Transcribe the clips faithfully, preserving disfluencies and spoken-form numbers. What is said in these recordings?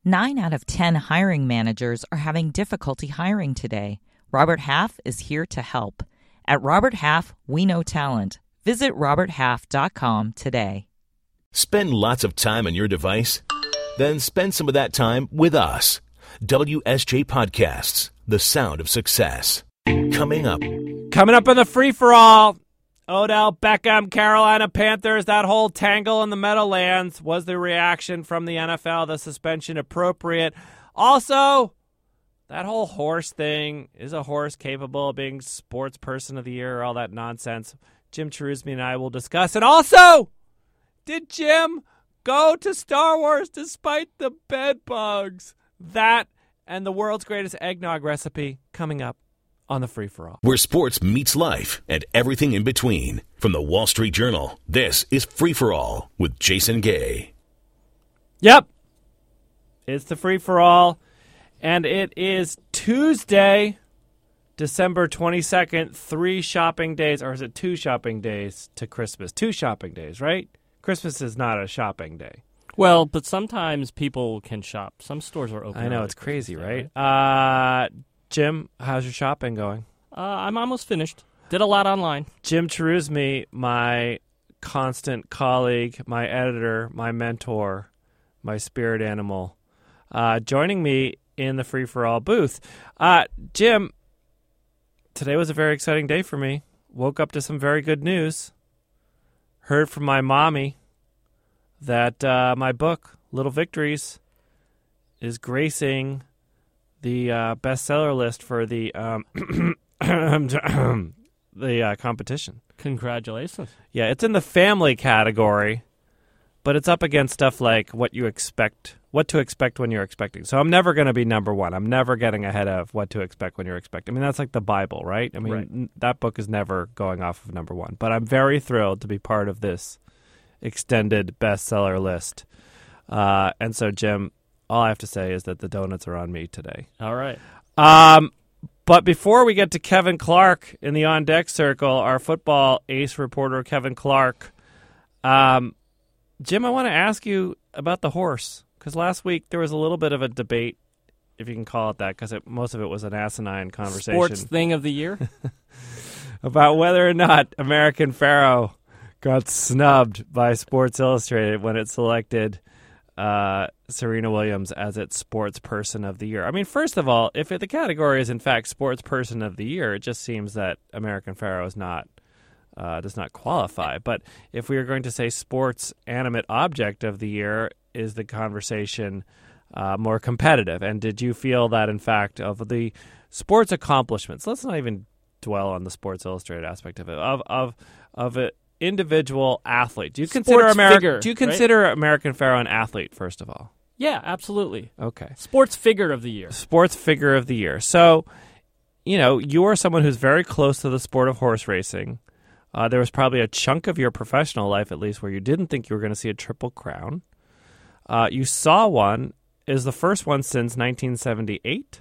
Nine out of ten hiring managers are having difficulty hiring today. Robert Half is here to help. At Robert Half, we know talent. Visit robert half dot com today. Spend lots of time on your device? Then spend some of that time with us. W S J Podcasts, the sound of success. Coming up. Coming up in the free-for-all, Odell Beckham, Carolina Panthers, that whole tangle in the Meadowlands. Was the reaction from the N F L, the suspension appropriate? Also, that whole horse thing, is a horse capable of being sports person of the year, all that nonsense? Jim Cherusmi and I will discuss. And also, did Jim go to Star Wars despite the bed bugs? That and the world's greatest eggnog recipe coming up on the Free-for-All. Where sports meets life and everything in between. From the Wall Street Journal, this is Free-for-All with Jason Gay. Yep. It's the Free-for-All, and it is Tuesday, December twenty-second, three shopping days, or is it two shopping days to Christmas? Two shopping days, right? Christmas is not a shopping day. Well, but sometimes people can shop. Some stores are open. I know, early it's crazy, Day, right? right? Uh, Jim, how's your shopping going? Uh, I'm almost finished. Did a lot online. Jim Cherusmi, my constant colleague, my editor, my mentor, my spirit animal, uh, joining me in the Free-for-All booth. Uh, Jim, today was a very exciting day for me. Woke up to some very good news. Heard from my mommy that uh, my book, Little Victories, is gracing the uh, bestseller list for the um, the uh, competition. Congratulations. Yeah, it's in the family category, but it's up against stuff like what you expect, what to expect when you're expecting. So I'm never going to be number one. I'm never getting ahead of what to expect when you're expecting. I mean, that's like the Bible, right? I mean, right. n- that book is never going off of number one. But I'm very thrilled to be part of this extended bestseller list. Uh, and so, Jim, all I have to say is that the donuts are on me today. All right. Um, but before we get to Kevin Clark in the On Deck Circle, our football ace reporter, Kevin Clark, um, Jim, I want to ask you about the horse, because last week there was a little bit of a debate, if you can call it that, because most of it was an asinine conversation. Sports thing of the year? About whether or not American Pharoah got snubbed by Sports Illustrated when it selected uh, Serena Williams as its sports person of the year. I mean, first of all, if it, the category is in fact sports person of the year, it just seems that American Pharoah is not uh, does not qualify. But if we are going to say sports animate object of the year, is the conversation uh, more competitive? And did you feel that, in fact, of the sports accomplishments, let's not even dwell on the Sports Illustrated aspect of it, of of of it. Individual athlete. Do you consider Sports American? figure, Do you right? consider American Pharoah an athlete? First of all, Yeah, absolutely. okay. Sports figure of the year. Sports figure of the year. So, you know, you are someone who's very close to the sport of horse racing. Uh, there was probably a chunk of your professional life, at least, where you didn't think you were going to see a Triple Crown. Uh, you saw one. Is the first one since nineteen seventy-eight.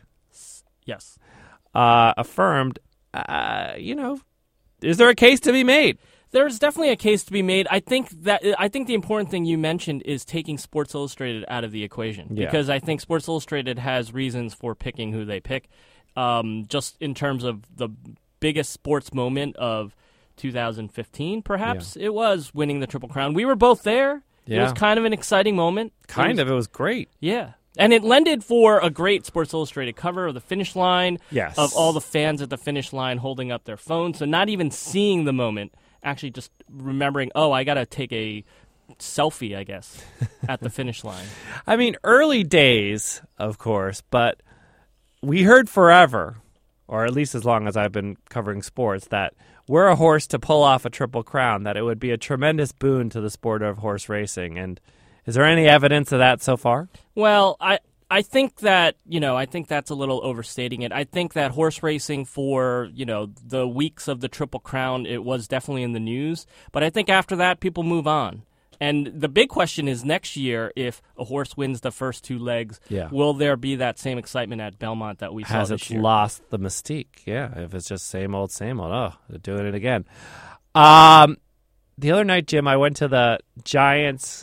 Yes. Uh, affirmed. Uh, you know, is there a case to be made? There's definitely a case to be made. I think that I think the important thing you mentioned is taking Sports Illustrated out of the equation, Yeah. because I think Sports Illustrated has reasons for picking who they pick. Um, just in terms of the biggest sports moment of two thousand fifteen, perhaps it was winning the Triple Crown. We were both there. It Yeah. was kind of an exciting moment. Kind it of. was, It was great. Yeah. And it lended for a great Sports Illustrated cover of the finish line, Yes. of all the fans at the finish line holding up their phones, so not even seeing the moment, actually just remembering, oh, I got to take a selfie, I guess, at the finish line. I mean, early days, of course, but we heard forever, or at least as long as I've been covering sports, that were a horse to pull off a Triple Crown, that it would be a tremendous boon to the sport of horse racing. And is there any evidence of that so far? Well, I I think that, you know, I think that's a little overstating it. I think that horse racing for, you know, the weeks of the Triple Crown, it was definitely in the news. But I think after that, people move on. And the big question is next year, if a horse wins the first two legs, Yeah. will there be that same excitement at Belmont that we saw Has this it year? lost the mystique? Yeah, if it's just same old, same old. Oh, they're doing it again. Um, the other night, Jim, I went to the Giants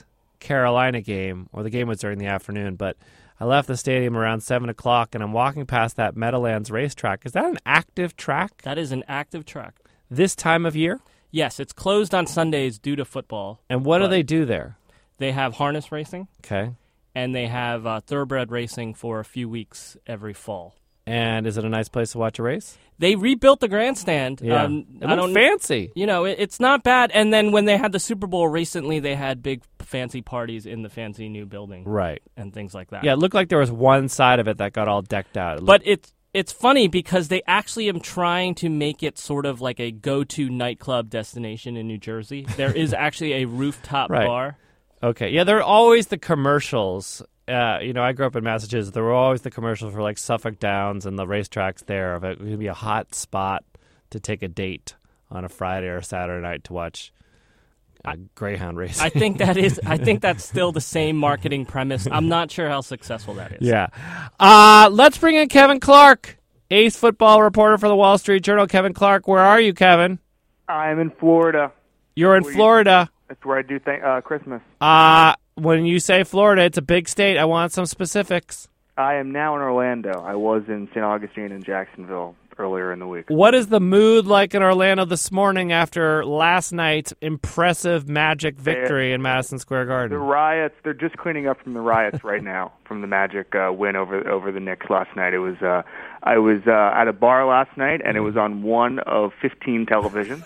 Carolina game, or the game was during the afternoon, but I left the stadium around seven o'clock, and I'm walking past that Meadowlands racetrack. Is that an active track? That is an active track. This time of year? Yes, it's closed on Sundays due to football. And what do they do there? They have harness racing. Okay. And they have uh, thoroughbred racing for a few weeks every fall. And is it a nice place to watch a race? They rebuilt the grandstand. Yeah. Um, it I looked don't, fancy. You know, it, it's not bad. And then when they had the Super Bowl recently, they had big fancy parties in the fancy new building. Right. And things like that. Yeah, it looked like there was one side of it that got all decked out. It but it's it's funny because they actually am trying to make it sort of like a go-to nightclub destination in New Jersey. There is actually a rooftop right. bar. Okay. Yeah, there are always the commercials. Uh, you know, I grew up in Massachusetts. There were always the commercials for like Suffolk Downs and the racetracks there. Of it would be a hot spot to take a date on a Friday or Saturday night to watch uh, Greyhound racing. I think that is. I think that's still the same marketing premise. I'm not sure how successful that is. Yeah. Uh, let's bring in Kevin Clark, ace football reporter for the Wall Street Journal. Kevin Clark, where are you, Kevin? I'm in Florida. You're in Where Florida. You, that's where I do th- uh, Christmas. Uh, when you say Florida, it's a big state. I want some specifics. I am now in Orlando. I was in Saint Augustine and Jacksonville earlier in the week. What is the mood like in Orlando this morning after last night's impressive Magic victory in Madison Square Garden? The riots, they're just cleaning up from the riots right now, from the Magic uh, win over over the Knicks last night. It was uh, I was uh, at a bar last night, and it was on one of fifteen televisions.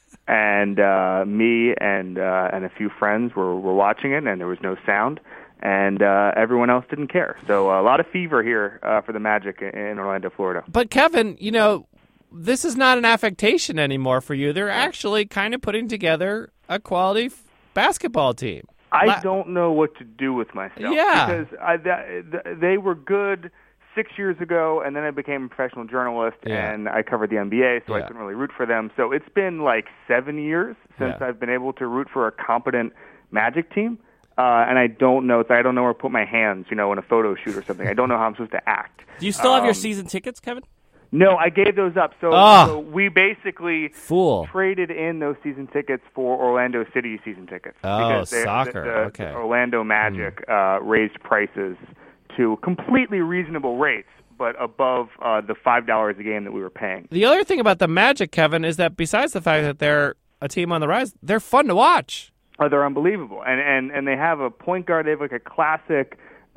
And uh, me and uh, and a few friends were, were watching it, and there was no sound, and uh, everyone else didn't care. So uh, a lot of fever here uh, for the Magic in Orlando, Florida. But Kevin, you know, this is not an affectation anymore for you. They're actually kind of putting together a quality f- basketball team. I La- don't know what to do with myself. Yeah. Because I, that, they were good six years ago, and then I became a professional journalist, Yeah. and I covered the N B A, so I Yeah. couldn't really root for them. So it's been like seven years since Yeah. I've been able to root for a competent Magic team, uh, and I don't know. I don't know where to put my hands, you know, in a photo shoot or something. I don't know how I'm supposed to act. Do you still have your Um, season tickets, Kevin? No, I gave those up. So, Ah. so we basically Fool. traded in those season tickets for Orlando City season tickets. Oh, because they- soccer. The, the, Okay. the Orlando Magic uh, raised prices to completely reasonable rates, but above uh, the five dollars a game that we were paying. The other thing about the Magic, Kevin, is that besides the fact that they're a team on the rise, they're fun to watch. Oh, they're unbelievable, and and and they have a point guard. They have like a classic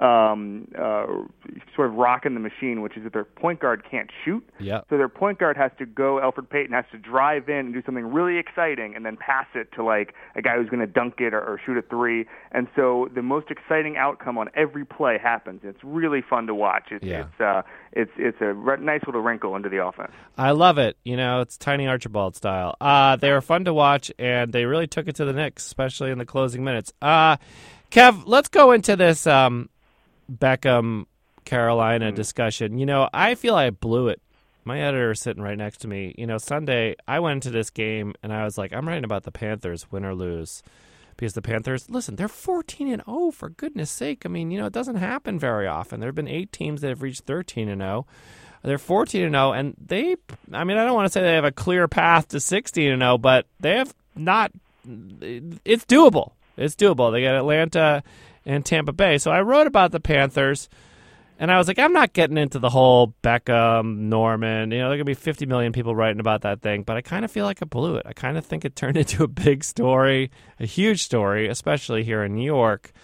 um, uh, sort of rock in the machine, which is that their point guard can't shoot. Yep. So their point guard has to go. Elfrid Payton has to drive in and do something really exciting, and then pass it to like a guy who's going to dunk it or, or shoot a three. And so the most exciting outcome on every play happens. It's really fun to watch. It's Yeah. it's uh, it's it's a re- nice little wrinkle into the offense. I love it. You know, it's Tiny Archibald style. Uh, they were fun to watch, and they really took it to the Knicks, especially in the closing minutes. Uh, Kev, let's go into this um, Beckham Carolina Mm. discussion. You know, I feel I blew it. My editor is sitting right next to me. You know, Sunday, I went into this game, and I was like, I'm writing about the Panthers, win or lose. Because the Panthers, listen, they're fourteen and oh, for goodness sake. I mean, you know, it doesn't happen very often. There have been eight teams that have reached thirteen and oh. They're fourteen and oh, and they, I mean, I don't want to say they have a clear path to sixteen and oh, but they have not, it's doable. It's doable. They got Atlanta and Tampa Bay. So I wrote about the Panthers, and I was like, I'm not getting into the whole Beckham, Norman. You know, there are going to be fifty million people writing about that thing, but I kind of feel like I blew it. I kind of think it turned into a big story, a huge story, especially here in New York.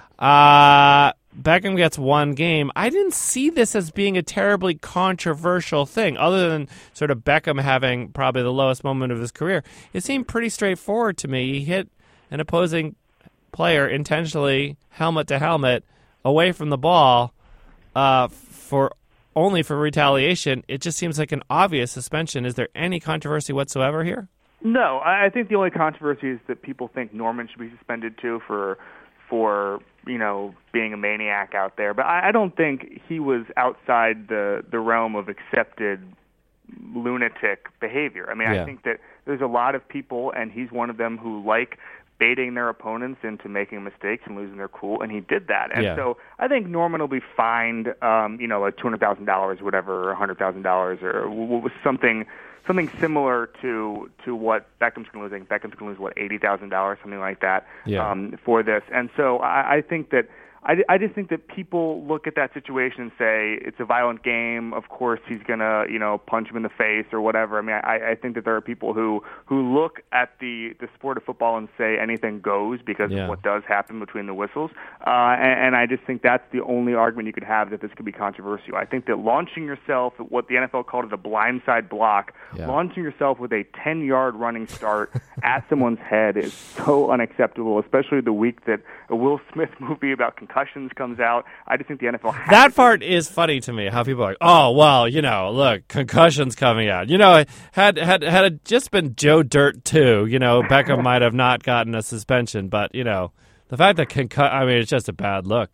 Uh, Beckham gets one game. I didn't see this as being a terribly controversial thing, other than sort of Beckham having probably the lowest moment of his career. It seemed pretty straightforward to me. He hit an opposing player intentionally, helmet to helmet, away from the ball, uh, for only for retaliation. It just seems like an obvious suspension. Is there any controversy whatsoever here? No, I I think the only controversy is that people think Norman should be suspended too for for you know being a maniac out there. But I, I don't think he was outside the the realm of accepted lunatic behavior. I mean, Yeah. I think that there's a lot of people, and he's one of them, who like baiting their opponents into making mistakes and losing their cool, and he did that. And Yeah. so I think Norman will be fined, um, you know, like two hundred thousand dollars, whatever, or one hundred thousand dollars, or w- w- something something similar to to what Beckham's going to lose. I think Beckham's going to lose, what, eighty thousand dollars, something like that, Yeah. um, for this. And so I, I think that I, I just think that people look at that situation and say it's a violent game. Of course, he's gonna, you know, punch him in the face or whatever. I mean, I, I think that there are people who, who look at the, the sport of football and say anything goes because Yeah. of what does happen between the whistles. Uh, and, and I just think that's the only argument you could have that this could be controversial. I think that launching yourself, what the N F L called it, a blindside block, Yeah. launching yourself with a ten-yard running start at someone's head is so unacceptable, especially the week that a Will Smith movie about concussions comes out. I just think the N F L has That to- part is funny to me. How people are like, oh well, you know, look, concussions coming out. You know, had had had it just been Joe Dirt too, you know, Beckham might have not gotten a suspension. But you know, the fact that concu- I mean, it's just a bad look.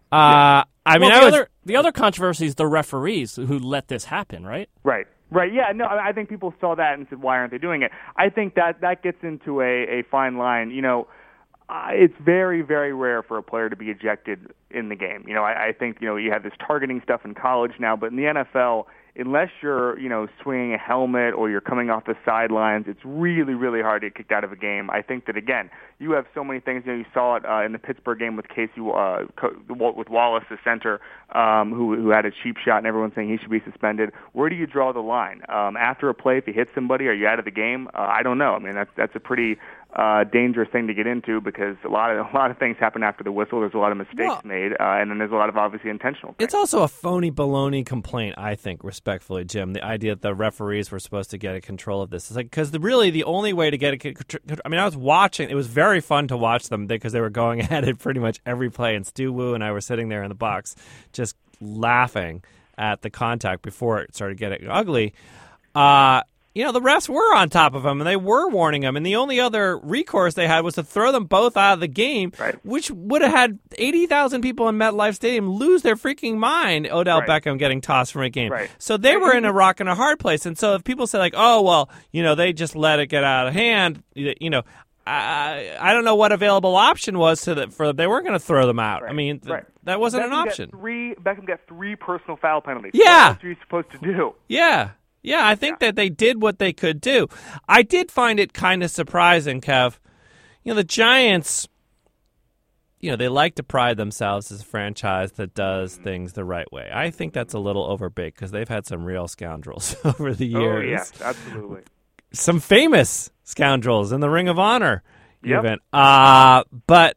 Uh, I mean, well, I the was other the other controversy is the referees who let this happen, right? Right. Right. Yeah. No, I I think people saw that and said, "Why aren't they doing it?" I think that that gets into a, a fine line. You know, uh, it's very, very rare for a player to be ejected in the game. You know, I, I think you know you have this targeting stuff in college now, but in the N F L, unless you're you know swinging a helmet or you're coming off the sidelines, it's really, really hard to get kicked out of a game. I think that again, you have so many things. You know, you saw it uh, in the Pittsburgh game with Casey, uh, with Wallace, the center, um, who who had a cheap shot, and everyone's saying he should be suspended. Where do you draw the line? Um, after a play, if you hit somebody, are you out of the game? Uh, I don't know. I mean, that's that's a pretty uh, dangerous thing to get into because a lot of a lot of things happen after the whistle. There's a lot of mistakes Well, made, uh, and then there's a lot of obviously intentional things. It's also a phony baloney complaint, I think, respectfully, Jim. The idea that the referees were supposed to get a control of this. It's like, because the, really the only way to get a I mean, I was watching. It was very fun to watch them because they were going at it pretty much every play. And Stu Wu and I were sitting there in the box just laughing at the contact before it started getting ugly. Uh, you know, the refs were on top of him, and they were warning him. And the only other recourse they had was to throw them both out of the game, Right. which would have had eighty thousand people in MetLife Stadium lose their freaking mind, Odell Right. Beckham getting tossed from a game. Right. So they were in a rock and a hard place. And so if people say, like, oh, well, you know, they just let it get out of hand, you know, I, I don't know what available option was to the, for they weren't going to throw them out. Right. I mean, th- Right. that wasn't an Beckham got option. Three Beckham got three personal foul penalties. Yeah. What else are you supposed to do? Yeah. Yeah, I think that they did what they could do. I did find it kind of surprising, Kev. You know, the Giants, you know, they like to pride themselves as a franchise that does things the right way. I think that's a little overbaked because they've had some real scoundrels over the Oh years. yes, absolutely. Some famous scoundrels in the Ring of Honor Yep. even. Uh, but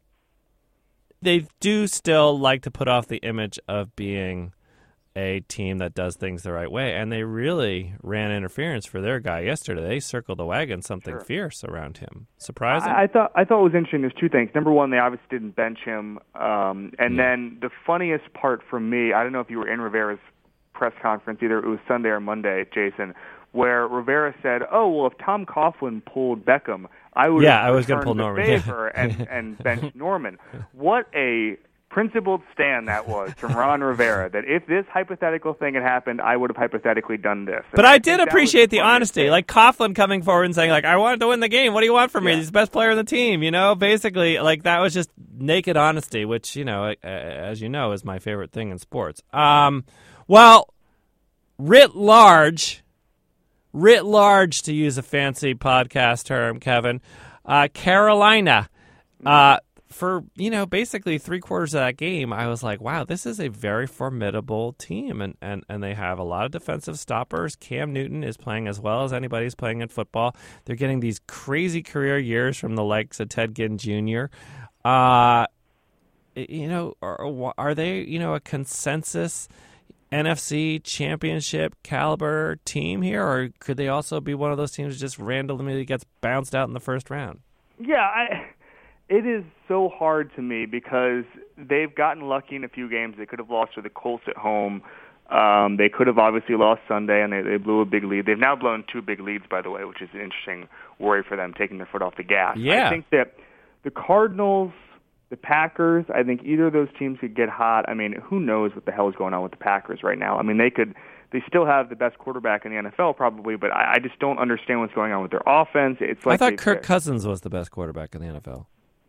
they do still like to put off the image of being a team that does things the right way, and they really ran interference for their guy yesterday. They circled the wagon, something Sure. fierce around him. Surprising? I, I thought I thought it was interesting. There's two things. Number one, they obviously didn't bench him, um, and then the funniest part for me, I don't know if you were in Rivera's press conference, either it was Sunday or Monday, Jason, where Rivera said, "Oh well, if Tom Coughlin pulled Beckham, I would Yeah, have I was gonna returned pull the Norman, yeah. favor and and bench Norman." What a principled stand that was from Ron Rivera, that if this hypothetical thing had happened, I would have hypothetically done this. But And I think did that was appreciate the funniest honesty. thing. Like Coughlin coming forward and saying, like, I wanted to win the game. What do you want from me? Yeah. He's the best player on the team, you know? Basically, like, that was just naked honesty, which, you know, uh, as you know, is my favorite thing in sports. Um, well, writ large, writ large, to use a fancy podcast term, Kevin, uh, Carolina, uh, for, you know, basically three quarters of that game, I was like, wow, this is a very formidable team. And, and, and they have a lot of defensive stoppers. Cam Newton is playing as well as anybody's playing in football. They're getting these crazy career years from the likes of Ted Ginn Junior Uh, you know, are, are they, you know, a consensus N F C championship caliber team here? Or could they also be one of those teams that just randomly gets bounced out in the first round? Yeah, I, it is so hard to me because they've gotten lucky in a few games. They could have lost to the Colts at home. Um, they could have obviously lost Sunday, and they, they blew a big lead. They've now blown two big leads, by the way, which is an interesting worry for them, taking their foot off the gas. Yeah. I think that the Cardinals, the Packers, I think either of those teams could get hot. I mean, who knows what the hell is going on with the Packers right now? I mean, they could. They still have the best quarterback in the N F L probably, but I, I just don't understand what's going on with their offense. It's like I thought they- Kirk Cousins was the best quarterback in the N F L.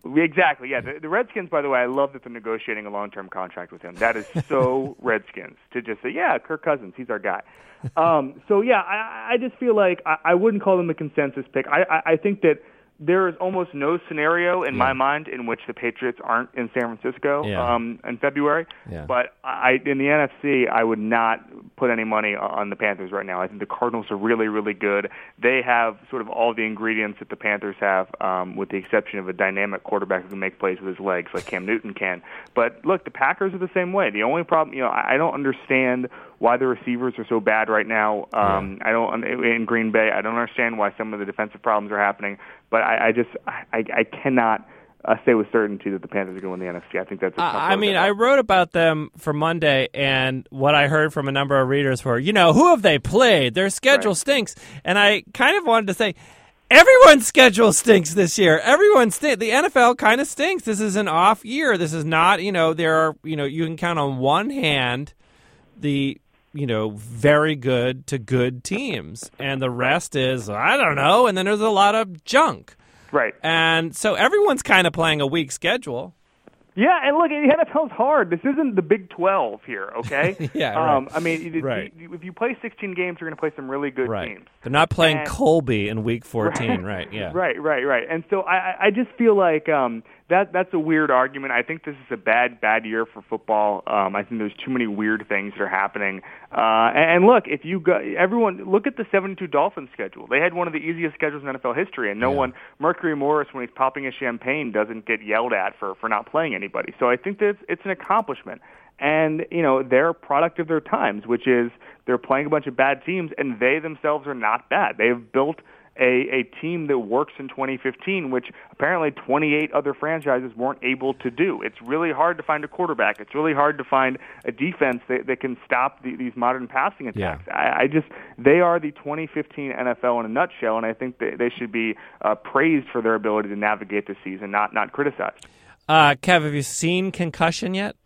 Exactly, yeah. The, the Redskins, by the way, I love that they're negotiating a long-term contract with him. That is so Redskins to just say, yeah, Kirk Cousins, he's our guy. Um, so, yeah, I, I just feel like I, I wouldn't call them a consensus pick. I, I, I think that there is almost no scenario in yeah. my mind in which the Patriots aren't in San Francisco yeah. um, in February. Yeah. But I, in the N F C, I would not put any money on the Panthers right now. I think the Cardinals are really, really good. They have sort of all the ingredients that the Panthers have, um, with the exception of a dynamic quarterback who can make plays with his legs like Cam Newton can. But, look, the Packers are the same way. The only problem, you know, I don't understand why the receivers are so bad right now. Um, yeah. I don't in Green Bay. I don't understand why some of the defensive problems are happening. But I, I just I, I cannot uh, say with certainty that the Panthers are going to win the N F C. I think that's. A tough uh, I mean, I wrote about them for Monday, and what I heard from a number of readers were, you know, who have they played? Their schedule right. stinks, and I kind of wanted to say, everyone's schedule stinks this year. Everyone stinks. The N F L kind of stinks. This is an off year. This is not, you know, there are, you know, you can count on one hand the. you know, very good to good teams. And the rest is, I don't know, and then there's a lot of junk. Right. And so everyone's kind of playing a weak schedule. Yeah, and look, the N F L's hard. This isn't the Big twelve here, okay? yeah, right. Um, I mean, right. you, if you play sixteen games, you're going to play some really good right. teams. They're not playing and, Colby in Week fourteen, right? right, yeah. Right, right, right. And so I, I just feel like um, that that's a weird argument. I think this is a bad, bad year for football. Um, I think there's too many weird things that are happening. Uh, and, and look, if you go, everyone, look at the seventy-two Dolphins schedule. They had one of the easiest schedules in N F L history, and no yeah. one, Mercury Morris, when he's popping a champagne, doesn't get yelled at for, for not playing anybody. So I think that it's, it's an accomplishment. And, you know, they're a product of their times, which is they're playing a bunch of bad teams, and they themselves are not bad. They've built a, a team that works in twenty fifteen, which apparently twenty-eight other franchises weren't able to do. It's really hard to find a quarterback. It's really hard to find a defense that, that can stop the, these modern passing attacks. Yeah. I, I just they are the twenty fifteen N F L in a nutshell, and I think they, they should be uh, praised for their ability to navigate the season, not not criticized. Uh, Kev, have you seen Concussion yet?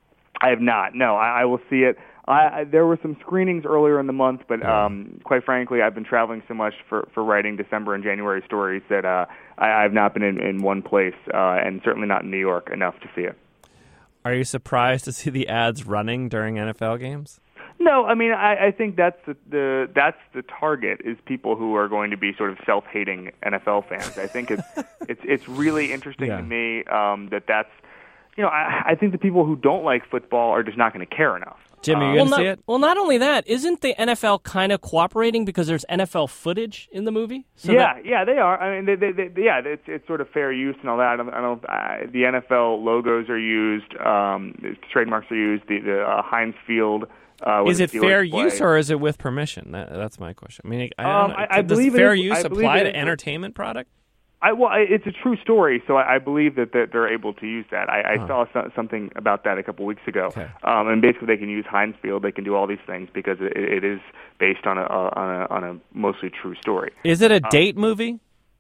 I have not. No, I, I will see it. I, I, there were some screenings earlier in the month, but um, quite frankly, I've been traveling so much for, for writing December and January stories that uh, I, I've not been in, in one place, uh, and certainly not in New York enough to see it. Are you surprised to see the ads running during N F L games? No, I mean I, I think that's the, the that's the target is people who are going to be sort of self-hating N F L fans. I think it's it's it's really interesting yeah. to me um, that that's you know I, I think the people who don't like football are just not going to care enough. Jimmy, you well, going to not, see it? Well, not only that, isn't the N F L kind of cooperating because there's N F L footage in the movie? So yeah, that... yeah, they are. I mean, they, they, they, yeah, it's it's sort of fair use and all that. I don't, I don't, I, the N F L logos are used, um, trademarks are used. The, the uh, Heinz Field. Uh, is it fair play. use or is it with permission? That, that's my question. I mean, I, don't um, know. I, I Does believe fair it is, use I apply to is, entertainment product? I, well, it's a true story, so I, I believe that, that they're able to use that. I, I huh. saw so, something about that a couple weeks ago, okay. um, and basically they can use Heinz Field. They can do all these things because it, it is based on a, on a on a mostly true story. Is it a um, date movie?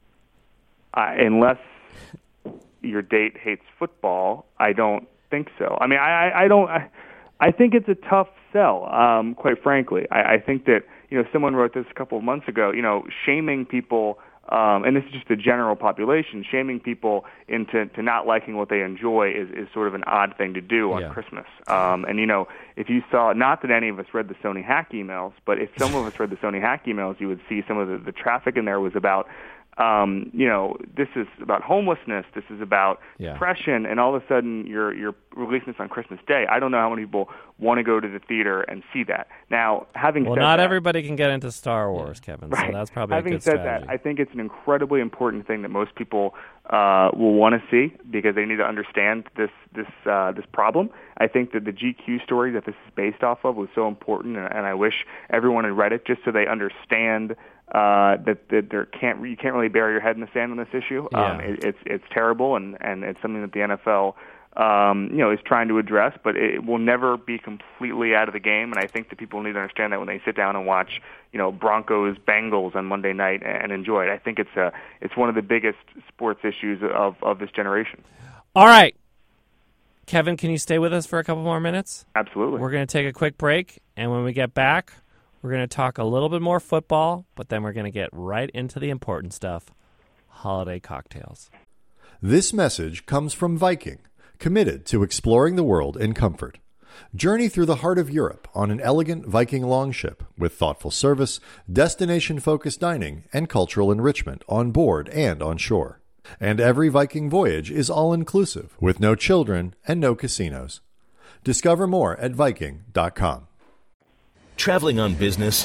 Uh, unless your date hates football, I don't think so. I mean, I, I, I don't. I, I think it's a tough sell. Um, quite frankly, I, I think that you know someone wrote this a couple of months ago. You know, shaming people. Um, and this is just the general population, shaming people into to not liking what they enjoy is, is sort of an odd thing to do on yeah. Christmas. Um, and, you know, if you saw, not that any of us read the Sony Hack emails, but if some of us read the Sony Hack emails, you would see some of the, the traffic in there was about, um, you know, this is about homelessness, this is about yeah. depression, and all of a sudden you're, you're releasing this on Christmas Day. I don't know how many people want to go to the theater and see that. Now, having well, said not that, everybody can get into Star Wars, yeah. Kevin, right. so that's probably having a good said strategy. that, I think it's an incredibly important thing that most people uh, will want to see because they need to understand this this uh, this problem. I think that the G Q story that this is based off of was so important, and, and I wish everyone had read it just so they understand uh, that, that there can't you can't really bury your head in the sand on this issue. Yeah. Um, it, it's it's terrible, and, and it's something that the N F L um, you know is trying to address, but it will never be completely out of the game. And I think that people need to understand that when they sit down and watch you know Broncos Bengals on Monday night and enjoy it. I think it's a it's one of the biggest sports issues of of this generation. All right. Kevin, can you stay with us for a couple more minutes? Absolutely. We're going to take a quick break, and when we get back, we're going to talk a little bit more football, but then we're going to get right into the important stuff, holiday cocktails. This message comes from Viking, committed to exploring the world in comfort. Journey through the heart of Europe on an elegant Viking longship with thoughtful service, destination-focused dining, and cultural enrichment on board and on shore. And every Viking voyage is all-inclusive, with no children and no casinos. Discover more at Viking dot com. Traveling on business?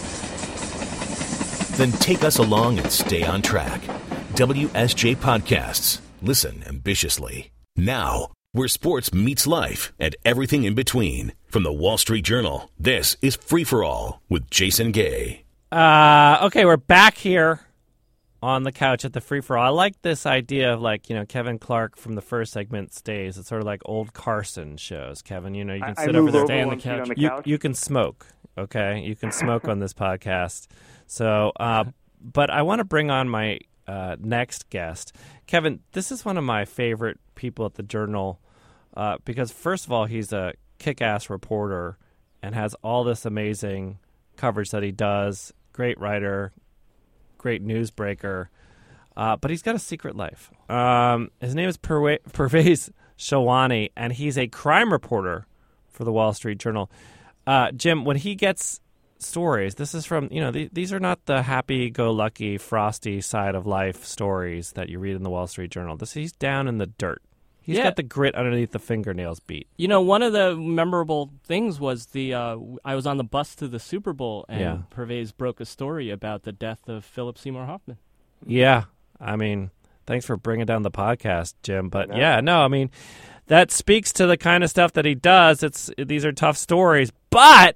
Then take us along and stay on track. W S J Podcasts. Listen ambitiously. Now, where sports meets life and everything in between. From the Wall Street Journal, this is Free for All with Jason Gay. Uh, okay, we're back here on the couch at the Free for All. I like this idea of, like, you know, Kevin Clark from the first segment stays. It's sort of like old Carson shows. Kevin, you know, you can I, sit I over there. over stay on the one seat couch. on the You, couch. you can smoke, okay? You can smoke on this podcast. So, uh, but I want to bring on my uh, next guest. Kevin, this is one of my favorite people at the Journal uh, because, first of all, he's a kick-ass reporter and has all this amazing coverage that he does. Great writer, great newsbreaker, uh, but he's got a secret life. Um, his name is Perwe- Pervez Shawani, and he's a crime reporter for the Wall Street Journal. Uh, Jim, when he gets stories, this is from, you know, th- these are not the happy-go-lucky, frosty side of life stories that you read in the Wall Street Journal. This he's down in the dirt. He's Yeah. got the grit underneath the fingernails beat. You know, one of the memorable things was the uh, I was on the bus to the Super Bowl, and Yeah. Pervez broke a story about the death of Philip Seymour Hoffman. Yeah, I mean, thanks for bringing down the podcast, Jim. But yeah, no, I mean, that speaks to the kind of stuff that he does. It's these are tough stories, but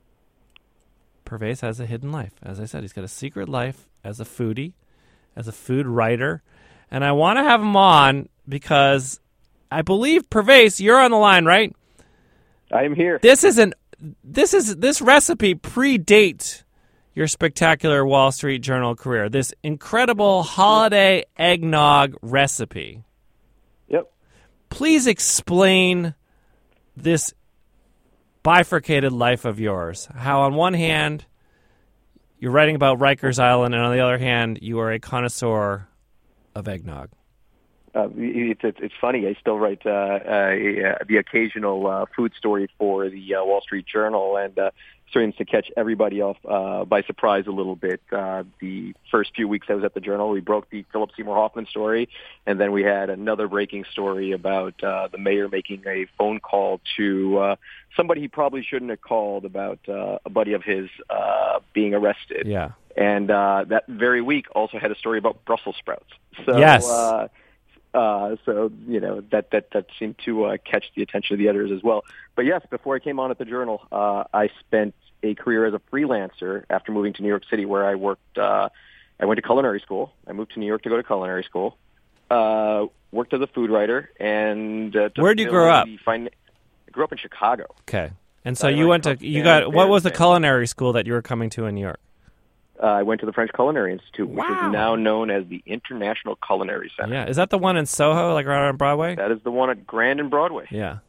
Pervez has a hidden life. As I said, he's got a secret life as a foodie, as a food writer, and I want to have him on because I believe, Pervez, you're on the line, right? I am here. This isn't. This is this recipe predates your spectacular Wall Street Journal career. This incredible holiday eggnog recipe. Yep. Please explain this bifurcated life of yours. How on one hand you're writing about Rikers Island, and on the other hand you are a connoisseur of eggnog. Uh, it's, it's it's funny. I still write uh, uh, the occasional uh, food story for the uh, Wall Street Journal, and uh, starting to catch everybody off uh, by surprise a little bit. Uh, the first few weeks I was at the Journal, we broke the Philip Seymour Hoffman story, and then we had another breaking story about uh, the mayor making a phone call to uh, somebody he probably shouldn't have called about uh, a buddy of his uh, being arrested. Yeah. And uh, that very week also had a story about Brussels sprouts. So, Yes. Uh, Uh, so, you know, that, that, that seemed to uh, catch the attention of the editors as well. But yes, before I came on at the Journal, uh, I spent a career as a freelancer after moving to New York City, where I worked, uh, I went to culinary school. I moved to New York to go to culinary school, uh, worked as a food writer. And uh, to Where'd you fill grow in up? the fin- I grew up in Chicago. Okay. And so I you went went to, to you got, what was the Bears, culinary school that you were coming to in New York? Uh, I went to the French Culinary Institute, which Wow. is now known as the International Culinary Center. Yeah. Is that the one in Soho, like right on Broadway? That is the one at Grand and Broadway. Yeah.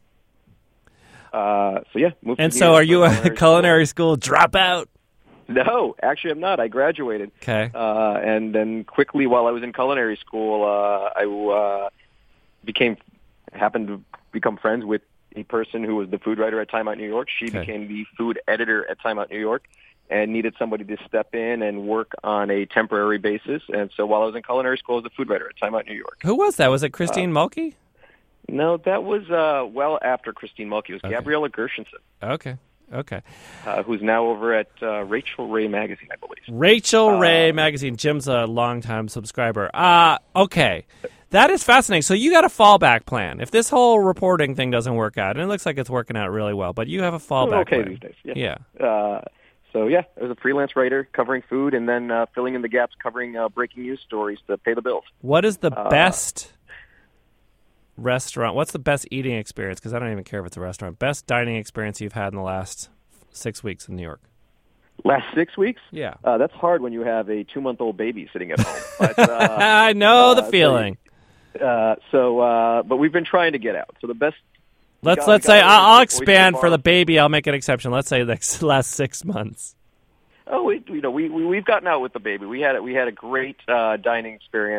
Uh, so yeah, moved And to New so York are you for a culinary school dropout? No, actually, I'm not. I graduated. Okay. Uh, and then quickly, while I was in culinary school, uh, I uh, became happened to become friends with a person who was the food writer at Time Out New York. She Okay. became the food editor at Time Out New York, and needed somebody to step in and work on a temporary basis. And so, while I was in culinary school, I was a food writer at Time Out New York. Who was that? Was it Christine Mulkey? No, that was uh, well after Christine Mulkey. It was Okay. Gabriella Gershenson, Okay. Okay. uh, who's now over at uh, Rachel Ray Magazine, I believe. Rachel Uh, Ray Magazine. Jim's a longtime subscriber. Uh, okay. That is fascinating. So you got a fallback plan. If this whole reporting thing doesn't work out, and it looks like it's working out really well, but you have a fallback okay plan. these days. Yeah. Yeah. Uh, so yeah, I was a freelance writer covering food, and then uh, filling in the gaps, covering uh, breaking news stories to pay the bills. What is the Uh, best restaurant? What's the best eating experience? Because I don't even care if it's a restaurant. Best dining experience you've had in the last six weeks in New York? Last six weeks? Yeah. Uh, that's hard when you have a two-month-old baby sitting at home. But, uh, I know the uh, so- feeling. Uh, so, uh, but we've been trying to get out. So the best. Let's got- let's we got say a I'll, I'll oyster expand bar. for the baby. I'll make an exception. Let's say the last six months. Oh, we, you know, we, we we've gotten out with the baby. We had a, we had a great uh, dining experience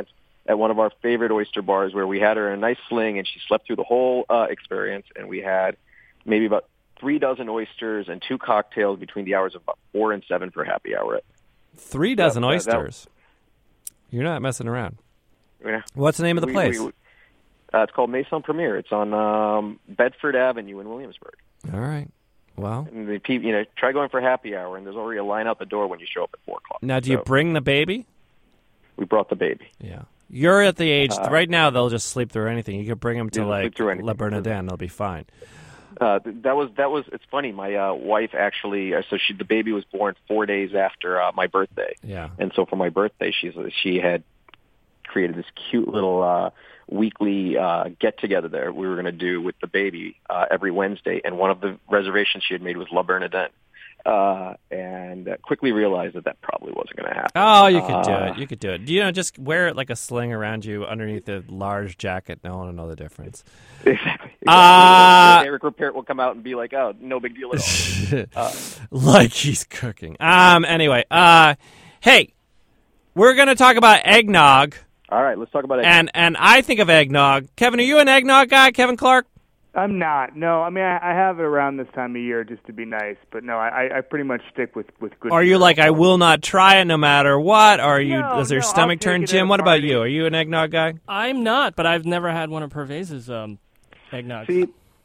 at one of our favorite oyster bars where we had her in a nice sling and she slept through the whole uh, experience. And we had maybe about three dozen oysters and two cocktails between the hours of about four and seven for happy hour. Three dozen that, that, oysters. That, You're not messing around. Yeah. What's the name of the we, place? We, uh, it's called Maison Premier. It's on um, Bedford Avenue in Williamsburg. All right. Well, and the people, you know, try going for happy hour, and there's already a line out the door when you show up at four o'clock. Now, do so, you bring the baby? We brought the baby. Yeah. You're at the age, uh, right now, they'll just sleep through anything. You could bring them to, like, La Bernardin. They'll be fine. Uh, that was, that was, it's funny. My uh, wife actually, uh, so she, the baby was born four days after uh, my birthday. Yeah. And so for my birthday, she's, she had created this cute little uh, weekly uh, get-together there we were going to do with the baby uh, every Wednesday. And one of the reservations she had made was La Bernardin. Uh, and uh, quickly realized that that probably wasn't going to happen. Oh, you could do uh, it. You could do it. You know, just wear it like a sling around you underneath a large jacket. No one will know the difference. Exactly. exactly. Uh, Eric Repert will come out and be like, oh, no big deal at all. uh, like he's cooking. Um. Anyway, uh, hey, we're going to talk about eggnog. All right, let's talk about eggnog. And, and I think of eggnog. Kevin, are you an eggnog guy, Kevin Clark? I'm not. No, I mean I, I have it around this time of year just to be nice, but no, I, I pretty much stick with with good. Are you beer. like I will not try it no matter what? Or are you? No, does your no, stomach I'll turn? take it Jim, at a what about party. you? Are you an eggnog guy? I'm not, but I've never had one of Pervase's um, eggnogs. See,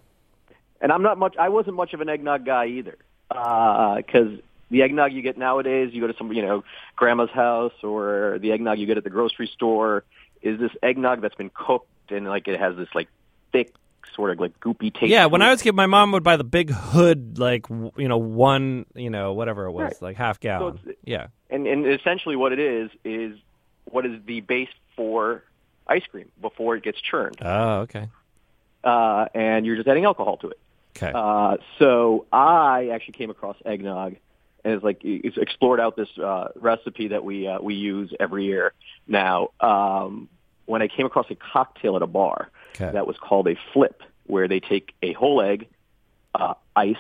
and I'm not much. I wasn't much of an eggnog guy either, because uh, the eggnog you get nowadays, you go to some, you know, grandma's house, or the eggnog you get at the grocery store, is this eggnog that's been cooked and like it has this like thick, sort of like goopy taste. Yeah, when to I it. was a kid, my mom would buy the big hood, like w- you know, one, you know, whatever it was, Right. like half gallon. So it's- yeah, And, and essentially what it is, is what is the base for ice cream before it gets churned. oh, okay, Uh, and you're just adding alcohol to it. okay. Uh, so I actually came across eggnog, and it's like it's explored out this uh, recipe that we uh, we use every year now. Um, when I came across a cocktail at a bar Okay. that was called a flip, where they take a whole egg, uh, ice,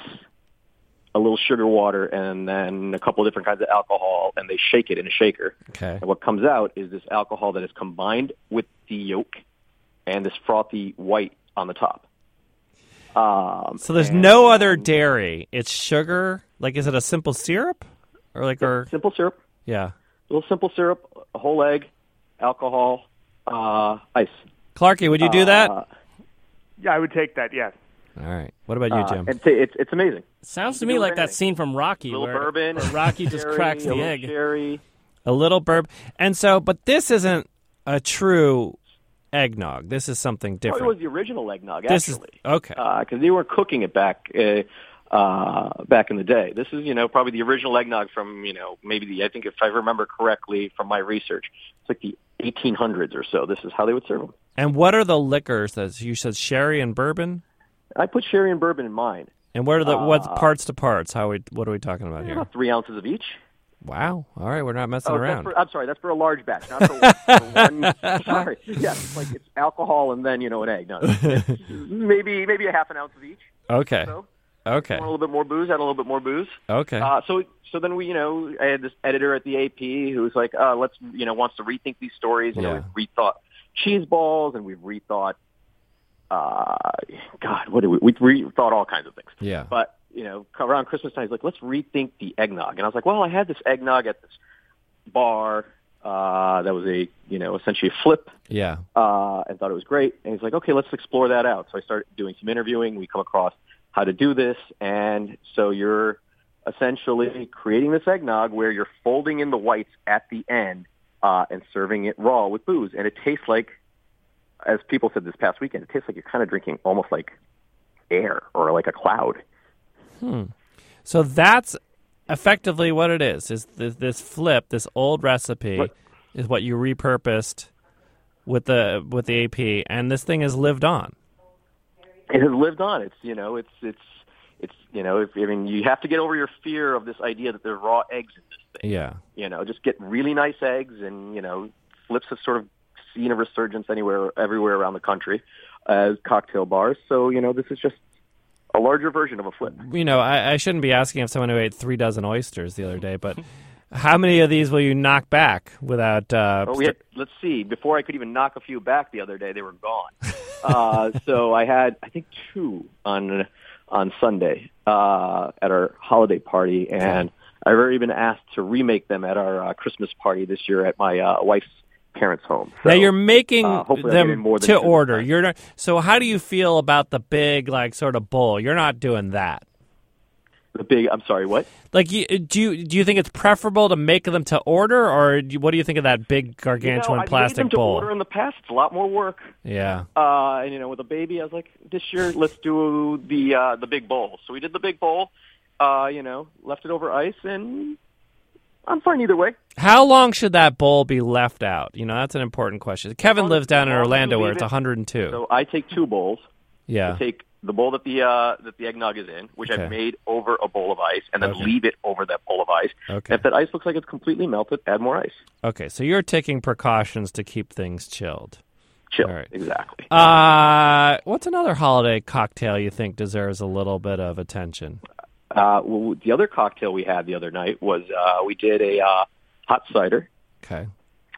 a little sugar water, and then a couple of different kinds of alcohol, and they shake it in a shaker. Okay. And what comes out is this alcohol that is combined with the yolk and this frothy white on the top. Um, So there's and- no other dairy. It's sugar. Like, is it a simple syrup, or like, or simple syrup, yeah? a little simple syrup, a whole egg, alcohol, uh, ice. Clarky, would you do that? Uh, Yeah, I would take that. Yes. All right. What about you, uh, Jim? It's, it's it's amazing. Sounds to You me do like that anything. scene from Rocky, A little where, bourbon, where Rocky just sherry, cracks a the little egg. Sherry. A little burb. And so, but this isn't a true eggnog. This is something Oh, different. it was the original eggnog, this is actually. okay. Because they weren't cooking it back uh, uh, back in the day. This is, you know, probably the original eggnog from, you know, maybe the, I think if I remember correctly from my research, it's like the eighteen hundreds or so. This is how they would serve them. And what are the liquors that you said? Sherry and bourbon. I put sherry and bourbon in mine. And what are the what Uh, parts to parts? How we what are we talking about here? About three ounces of each. Wow. All right, we're not messing Oh, around. that's for, I'm sorry, that's for a large batch, not for one. for one sorry. Yeah, it's like it's alcohol and then, you know, an egg. No, it's maybe maybe a half an ounce of each. Okay. So, Okay. want a little bit more booze, add a little bit more booze. Okay. Uh, so, so then we, you know, I had this editor at the A P who was like, uh, let's, you know, wants to rethink these stories. You know, Yeah. we've rethought cheese balls and we've rethought, uh, God, what did we, we've rethought all kinds of things. Yeah. But, you know, around Christmas time, he's like, let's rethink the eggnog. And I was like, well, I had this eggnog at this bar, uh, that was a, you know, essentially a flip, Yeah. uh, and thought it was great. And he's like, okay, let's explore that out. So I started doing some interviewing. We come across how to do this. And so you're essentially creating this eggnog where you're folding in the whites at the end, uh, and serving it raw with booze. And it tastes like, as people said this past weekend, it tastes like you're kind of drinking almost like air or like a cloud. So that's effectively what it is. Is this, this flip, this old recipe, Right. is what you repurposed with the with the A P, and this thing has lived on. It has lived on. It's, you know, it's, it's, it's, you know, if, I mean, you have to get over your fear of this idea that there are raw eggs in this thing. Yeah. You know, just get really nice eggs, and, you know, flips have sort of seen a resurgence anywhere, everywhere around the country as cocktail bars. So, you know, this is just a larger version of a flip. You know, I, I shouldn't be asking of someone who ate three dozen oysters the other day, but How many of these will you knock back without? Uh, well, we had, let's see. Before I could even knock a few back the other day, they were gone. uh, so I had, I think, two on on Sunday uh, at our holiday party, and I've already been asked to remake them at our uh, Christmas party this year at my uh, wife's parents' home. So, now you're making uh, them more than to two order. this You're not. So how do you feel about the big, like, sort of bowl? You're not doing that. The big. I'm sorry. What? Like, you, do you do you think it's preferable to make them to order, or do you, what do you think of that big gargantuan you know, plastic I've made them bowl? to order in the past. It's a lot more work. Yeah. Uh, and you know, with a baby, I was like, this year, let's do the uh, the big bowl. So we did the big bowl. Uh, you know, left it over ice, and I'm fine either way. How long should that bowl be left out? You know, that's an important question. Kevin As lives down in long as you Orlando where leave it's it- one hundred two. So I take two bowls. Yeah. I take the bowl that the uh, that the eggnog is in, which Okay. I've made over a bowl of ice, and then Okay. leave it over that bowl of ice. Okay. If that ice looks like it's completely melted, add more ice. Okay, so you're taking precautions to keep things chilled. Chill. All right. Exactly. Uh, what's another holiday cocktail you think deserves a little bit of attention? Uh, well, the other cocktail we had the other night was uh, we did a uh, hot cider. Okay.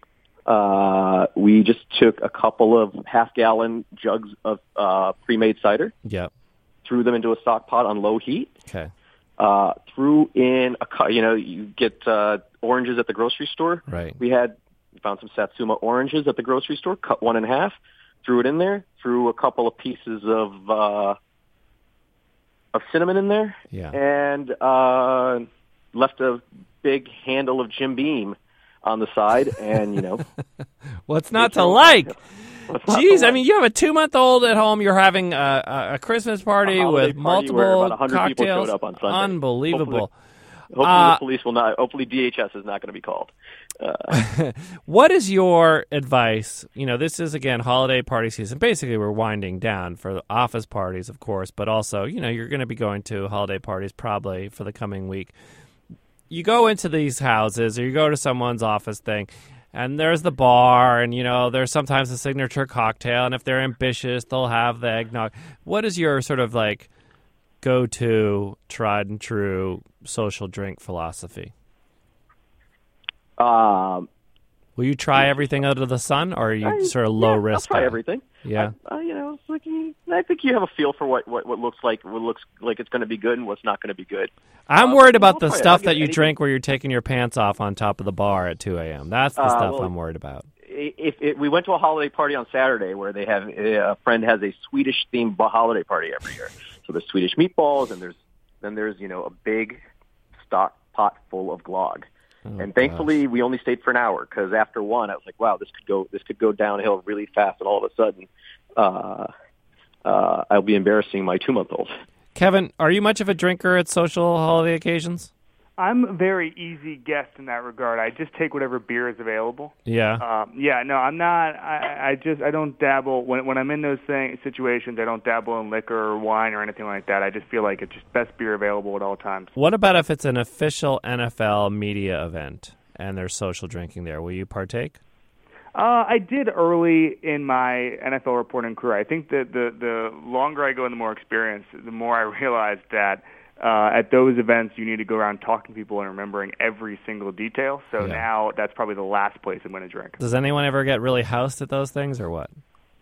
Uh, we just took a couple of half-gallon jugs of uh, pre-made cider, Yep. threw them into a stock pot on low heat, Okay. uh, threw in a, cu- you know, you get uh, oranges at the grocery store. Right. We had found some Satsuma oranges at the grocery store, cut one in half, threw it in there, threw a couple of pieces of uh, of cinnamon in there, Yeah. and uh, left a big handle of Jim Beam on the side, and you know, What's not Make to your own like? what's not Jeez, to I like? mean, you have a two-month-old at home. You're having a, a, a Christmas party A holiday with party where multiple about one hundred people cocktails. showed up on Sunday. Unbelievable. Hopefully Uh, the police will not. Hopefully D H S is not going to be called. Uh, What is your advice? You know, this is, again, holiday party season. Basically, we're winding down for the office parties, of course, but also, you know, you're going to be going to holiday parties probably for the coming week. You go into these houses or you go to someone's office thing, and there's the bar, and, you know, there's sometimes a signature cocktail, and if they're ambitious, they'll have the eggnog. What is your sort of, like, go-to, tried-and-true social drink philosophy? um, Will you try everything under the sun, or are you I- sort of low yeah, risk? I'll try guy? everything. Yeah. I, uh, you know, it's like, mm, I think you have a feel for what, what, what looks like what looks like it's going to be good and what's not going to be good. I'm Uh, worried I'll about the try it. stuff I'll give that it you anything. drink where you're taking your pants off on top of the bar at two a.m. That's the Uh, stuff well, I'm worried about. If, if we went to a holiday party on Saturday where they have a friend has a Swedish themed holiday party every year, so there's Swedish meatballs and there's then there's you know a big stock pot full of glog. Oh, And thankfully, we only stayed for an hour because after one, I was like, "Wow, this could go this could go downhill really fast." And all of a sudden, uh, uh, I'll be embarrassing my two-month-old. Kevin, are you much of a drinker at social holiday occasions? I'm a very easy guest in that regard. I just take whatever beer is available. Yeah. Um, yeah, no, I'm not. I, I just I don't dabble when when I'm in those thing, situations. I don't dabble in liquor or wine or anything like that. I just feel like it's just best beer available at all times. What about if it's an official N F L media event and there's social drinking there? Will you partake? Uh, I did early in my N F L reporting career. I think that the the longer I go and the more experience, the more I realized that uh, at those events you need to go around talking to people and remembering every single detail. So Yeah. now that's probably the last place I'm going to drink. Does anyone ever get really housed at those things or what?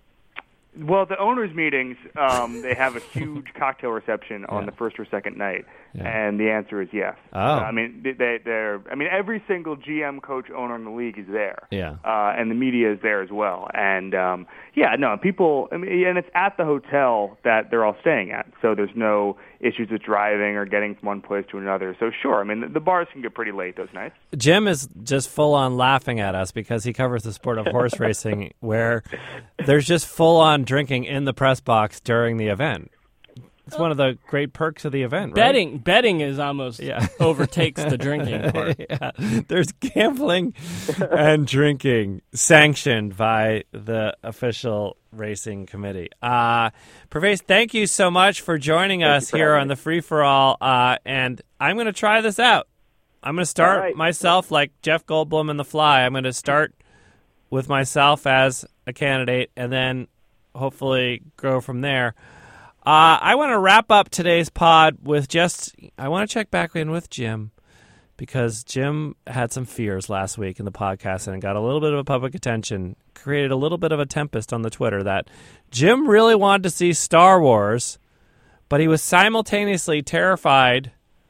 Well, the owners' meetings, um, they have a huge cocktail reception on Yeah. the first or second night, Yeah. and the answer is yes. Oh. Uh, I mean, they, they, they're. I mean, every single G M, coach, owner in the league is there. Yeah. Uh, and the media is there as well. And um, yeah, no, people. I mean, and it's at the hotel that they're all staying at, so there's no issues with driving or getting from one place to another. So sure, I mean, the, the bars can get pretty late those nights. Jim is just full on laughing at us because he covers the sport of horse racing where there's just full on drinking in the press box during the event. It's one of the great perks of the event, right? Betting betting is almost Yeah. overtakes the drinking part. Yeah. There's gambling and drinking sanctioned by the official racing committee. Uh, Pervez, thank you so much for joining us for here having on me. the Free for All. Uh, and I'm going to try this out. I'm going to start All right. myself like Jeff Goldblum in The Fly. I'm going to start with myself as a candidate and then hopefully go from there. Uh, I want to wrap up today's pod with just, I want to check back in with Jim because Jim had some fears last week in the podcast and got a little bit of a public attention, created a little bit of a tempest on the Twitter that Jim really wanted to see Star Wars, but he was simultaneously terrified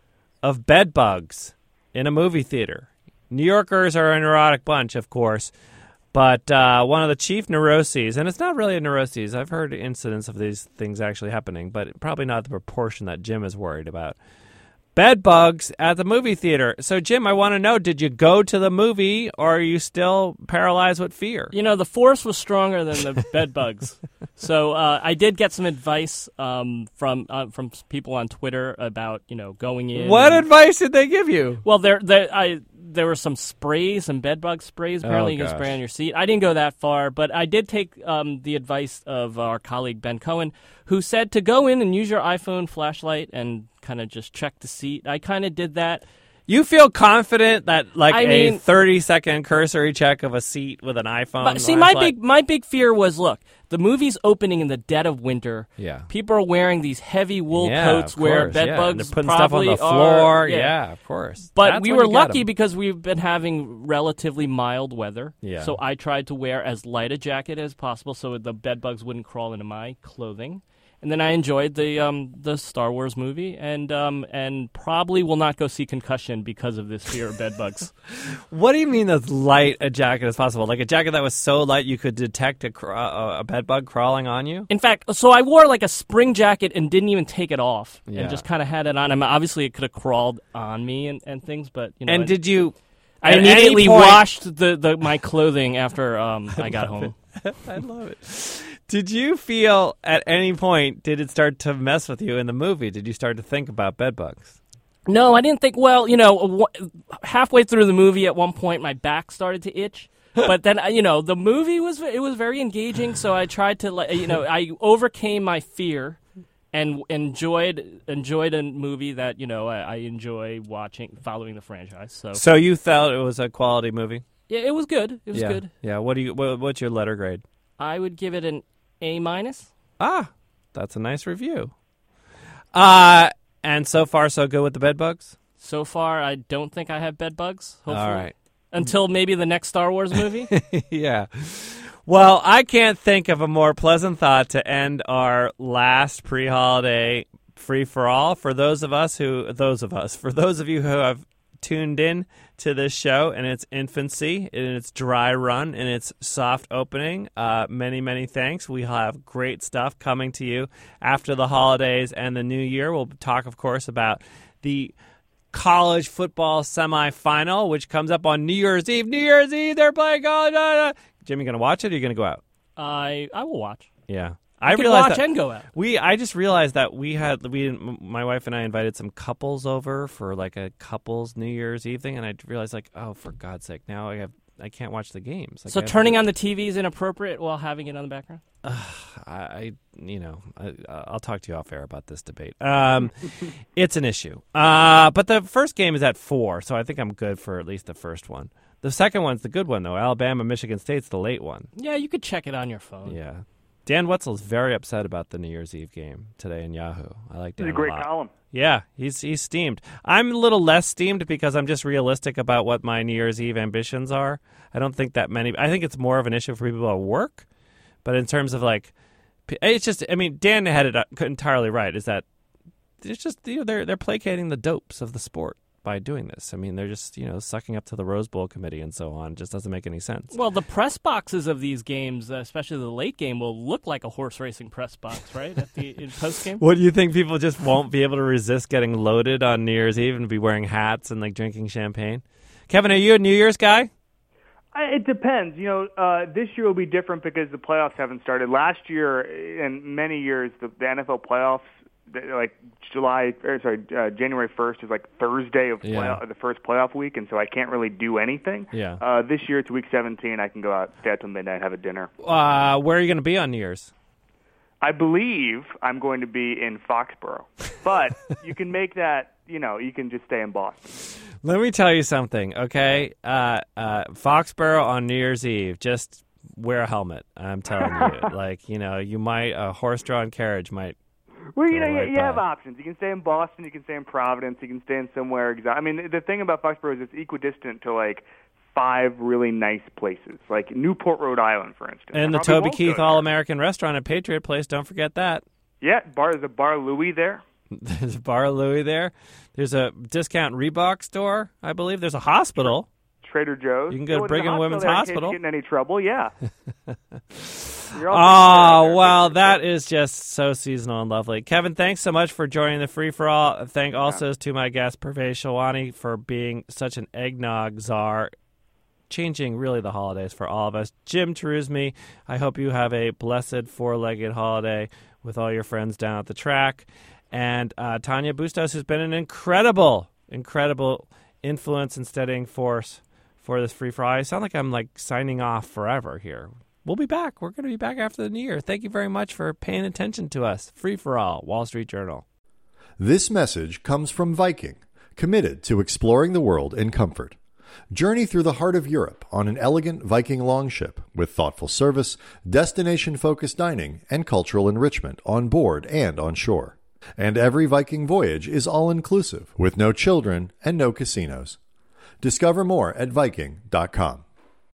of bed bugs in a movie theater. New Yorkers are a neurotic bunch, of course, but uh, one of the chief neuroses, and it's not really a neuroses, I've heard incidents of these things actually happening, but probably not the proportion that Jim is worried about. Bed bugs at the movie theater. So, Jim, I want to know, did you go to the movie, or are you still paralyzed with fear? You know, the force was stronger than the bed bugs. So uh, I did get some advice um, from uh, from people on Twitter about, you know, going in. What and, advice did they give you? Well, there, there, I, there were some sprays, some bed bug sprays. Apparently, Oh, you can gosh. spray on your seat. I didn't go that far, but I did take um, the advice of our colleague Ben Cohen, who said to go in and use your iPhone flashlight and kind of just check the seat. I kind of did that. You feel confident that, like, I a mean- thirty-second cursory check of a seat with an iPhone? But see, my flashlight- big my big fear was, look, the movie's opening in the dead of winter. Yeah. People are wearing these heavy wool Yeah, coats of where course, bed yeah. bugs And they're putting stuff on probably the floor. are. Yeah. of course. But That's we when were you get lucky 'em. because we've been having relatively mild weather. Yeah. So I tried to wear as light a jacket as possible so the bed bugs wouldn't crawl into my clothing. And then I enjoyed the um, the Star Wars movie, and um, and probably will not go see Concussion because of this fear of bed bugs. What do you mean as light a jacket as possible? Like a jacket that was so light you could detect a, cr- uh, a bed bug crawling on you? In fact, so I wore like a spring jacket and didn't even take it off, Yeah. and just kind of had it on. I mean, obviously, it could have crawled on me and, and things, but you know. And it- did you... I at any immediately point- washed the, the my clothing after um, I got home. I love it. Did you feel at any point, did it start to mess with you in the movie? Did you start to think about bed bugs? No, I didn't think. Well, you know, wh- halfway through the movie, at one point, my back started to itch. But then, uh, you know, the movie was it was very engaging. So I tried to, like, you know, I overcame my fear and enjoyed enjoyed a movie that you know I, I enjoy watching, following the franchise. So So you felt it was a quality movie? yeah, it was good. It was yeah. good. Yeah. What do you? What, what's your letter grade? I would give it an A minus. Ah, that's a nice review. Uh, and so far, so good with the bed bugs? So far, I don't think I have bed bugs. Hopefully. All right. Until maybe the next Star Wars movie. Yeah. Well, I can't think of a more pleasant thought to end our last pre-holiday free-for-all. For those of us who, those of us, for those of you who have tuned in to this show in its infancy, in its dry run, in its soft opening, uh, many, many thanks. We have great stuff coming to you after the holidays and the new year. We'll talk, of course, about the college football semifinal, which comes up on New Year's Eve. New Year's Eve, they're playing college. Uh, Jim, you going to watch it or are you going to go out? I I will watch. Yeah. I, I can realized watch that and go out. we. I just realized that we had we. My wife and I invited some couples over for like a couples New Year's Eve thing, and I realized like, oh, for God's sake, now I have I can't watch the games. Like, So I have turning to- on the T V is inappropriate while having it on the background? I, I you know, I, I'll talk to you off air about this debate. Um, it's an issue. Uh, but the first game is at four, so I think I'm good for at least the first one. The second one's the good one, though. Alabama, Michigan State's the late one. Yeah, you could check it on your phone. Yeah. Dan Wetzel's very upset about the New Year's Eve game today in Yahoo. I like Dan It's a great lot. column. Yeah, he's he's steamed. I'm a little less steamed because I'm just realistic about what my New Year's Eve ambitions are. I don't think that many. I think it's more of an issue for people at work. But in terms of like, it's just. I mean, Dan had it entirely right. Is that it's just you know they're they're placating the dopes of the sport by doing this. I mean, they're just you know sucking up to the Rose Bowl committee and so on. It just doesn't make any sense. Well, the press boxes of these games, uh, especially the late game, will look like a horse racing press box, right? At the in post game. What do you think? People just won't be able to resist getting loaded on New Year's Eve and be wearing hats and like drinking champagne? Kevin, are you a New Year's guy? I, it depends. You know, uh, this year will be different because the playoffs haven't started. Last year, and many years, the, the N F L playoffs, the, like July, or sorry, uh, January first is like Thursday of Yeah. playoff, the first playoff week, and so I can't really do anything. Yeah. Uh, this year it's week seventeen. I can go out, stay out till midnight, have a dinner. Uh, where are you going to be on New Year's? I believe I'm going to be in Foxborough, but you can make that. You know, you can just stay in Boston. Let me tell you something, okay? Uh, uh, Foxborough on New Year's Eve, just wear a helmet. I'm telling you, like you know, you might a horse-drawn carriage might Well, you Go know, right you, you have by. options. You can stay in Boston. You can stay in Providence. You can stay in somewhere. Exa- I mean, the thing about Foxborough is it's equidistant to like five really nice places, like Newport, Rhode Island, for instance. And I the probably Toby won't go Keith there. All-American Restaurant at Patriot Place. Don't forget that. Yeah, bar there's a Bar Louie there. There's a Bar Louie there. There's a discount Reebok store, I believe. There's a hospital. Trader Joe's. You can go to Well, there's a Brigham Women's there in case Hospital. you get in any trouble, yeah. You're all Oh, taken care of well, there. that is just so seasonal and lovely. Kevin, thanks so much for joining the free-for-all. Thank also to my guest, Pervez Shalwani, for being such an eggnog czar, changing really the holidays for all of us. Jim Teruzmi, I hope you have a blessed four-legged holiday with all your friends down at the track. And uh, Tanya Bustos has been an incredible, incredible influence and steadying force for this free-for-all. I sound like I'm like signing off forever here. We'll be back. We're going to be back after the new year. Thank you very much for paying attention to us. Free for all, Wall Street Journal. This message comes from Viking, committed to exploring the world in comfort. Journey through the heart of Europe on an elegant Viking longship with thoughtful service, destination-focused dining, and cultural enrichment on board and on shore. And every Viking voyage is all-inclusive with no children and no casinos. Discover more at Viking dot com.